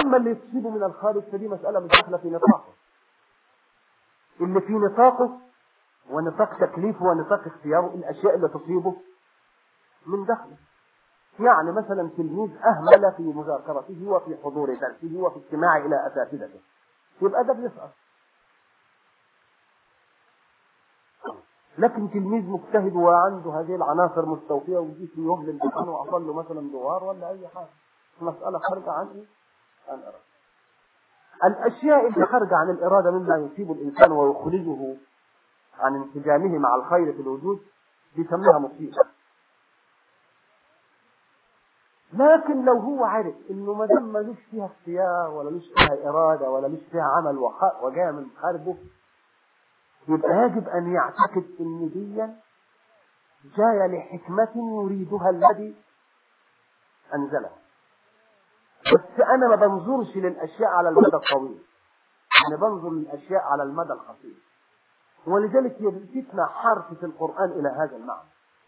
أما اللي يصيبه من الخارج فدي مسألة مش داخلة في نطاقه. اللي في نطاقه ونطاق تكليفه ونطاق اختياره الأشياء اللي تصيبه من داخله. يعني مثلا تلميذ أهمل في مذاكرته وفي حضور درسه وفي استماع إلى أساتذته، يبقى ده بيسقط. لكن تلميذ مجتهد وعنده هذه العناصر مستوفية ويجي في يوم للامتحان وأصل له مثلا دوار ولا أي حاجة، مسألة خارجة عن إيه؟ عن الإرادة. الأشياء اللي خارجة عن الإرادة مما يصيب الإنسان ويخرجه عن انسجامه مع الخير في الوجود بيسميها مصيبة. لكن لو هو عارف إنه ما دام ملوش فيها اختيار ولا لوش فيها إرادة ولا لوش فيها عمل وجاء من خارجه، يبقى يجب أن يعتقد إن دي جاية لحكمة يريدها الذي أنزلها. بس أنا ما بنظرش للأشياء على المدى الطويل، أنا بنظر للأشياء على المدى القصير. ولذلك يلفتنا حرف في القرآن إلى هذا المعنى: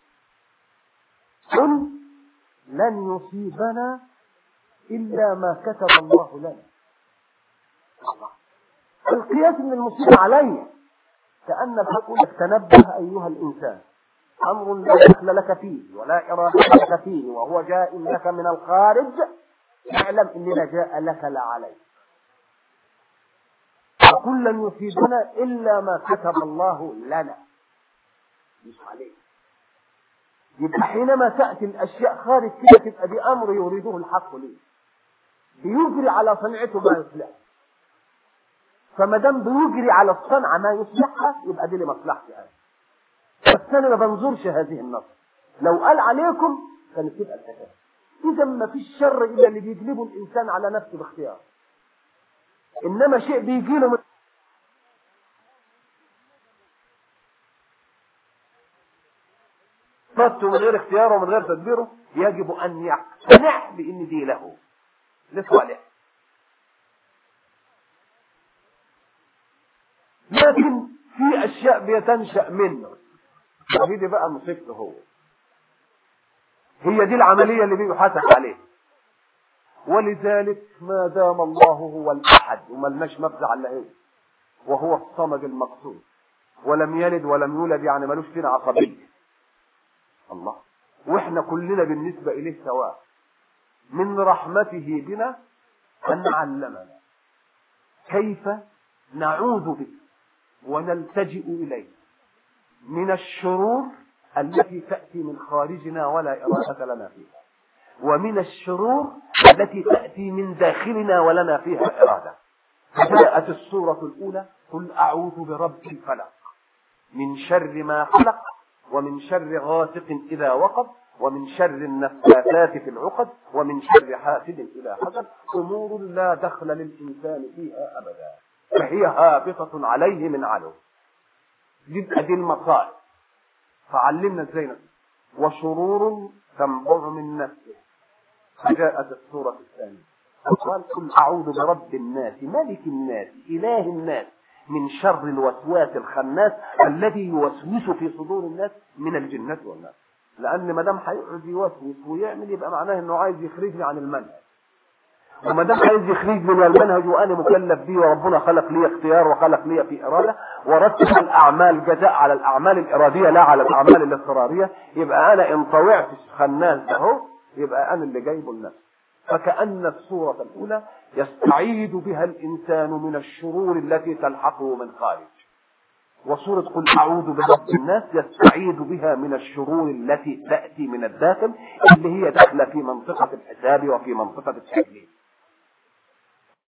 قل لن يصيبنا إلا ما كتب الله لنا. القياس من المصيبة علي، كأن بقول لك تنبه أيها الإنسان، أمر لا دخل لك فيه ولا إرادة لك فيه وهو جاء لك من الخارج، اعلم إننا جاء لك لا عليك. فقل لن يصيبنا إلا ما كتب الله لنا، مش عليك. يبقى حينما تأتي الأشياء خارج كده تبقى دي أمر يريده الحق ليه، بيجري على صنعته ما يصلح. فما دام بيجري على الصنعة ما يصلحها يبقى دي لمصلحتي أنا. بس أنا ما بنظرش هذه النص. لو قال عليكم كانت تبقى الحكاية. إذا ما فيش شر إلا اللي بيجلبه الإنسان على نفسه باختيار، إنما شيء بيجيله من من غير اختياره ومن غير تدبيره، يجب أن يقتنع بأن دي له لصالح. لكن في أشياء بيتنشأ منه، هي دي بقى مصيبته هو، هي دي العملية اللي بيحاسب عليه. ولذلك ما دام الله هو الأحد وملناش مفزع إلا هو، وهو الصمد المقصود، ولم يلد ولم يولد، يعني ملوش فينا عصبية الله، واحنا كلنا بالنسبة إليه سواء. من رحمته بنا أن علمنا كيف نعوذ به ونلتجئ إليه من الشرور التي تأتي من خارجنا ولا إرادة لنا فيها، ومن الشرور التي تأتي من داخلنا ولنا فيها إرادة. فجاءت السورة الأولى: قل أعوذ برب الفلق من شر ما خلق ومن شر غاسق إذا وقب ومن شر النفاثات في العقد ومن شر حاسد إذا حسد. أمور لا دخل للإنسان فيها أبدا، فهي هابطة عليه من علو. جد دي المصائب. فعلمنا ازاي. وشرور تنبع من نفسه. فجاءت السورة الثانية قال: قل أعوذ برب الناس ملك الناس إله الناس من شر الوسواس الخناس الذي يوسوس في صدور الناس من الجنة والناس. لأن ما دام هيقعد يوسوس ويعمل يبقى معناه إنه عايز يخرجني عن المنهج، وما دام عايز يخرجني من المنهج وأنا مكلف به، وربنا خلق لي اختيار وخلق لي في إرادة ورتب الأعمال جزاء على الأعمال الإرادية لا على الأعمال الاضطرارية، يبقى أنا إن طوعت الخناس ده يبقى أنا اللي جايبه النفس. فكأن السورة الأولى يستعيد بها الإنسان من الشرور التي تلحقه من خارج، وسورة قل أعوذ برب الناس يستعيد بها من الشرور التي تأتي من الداخل، اللي هي داخلة في منطقة الحساب وفي منطقة التكليف.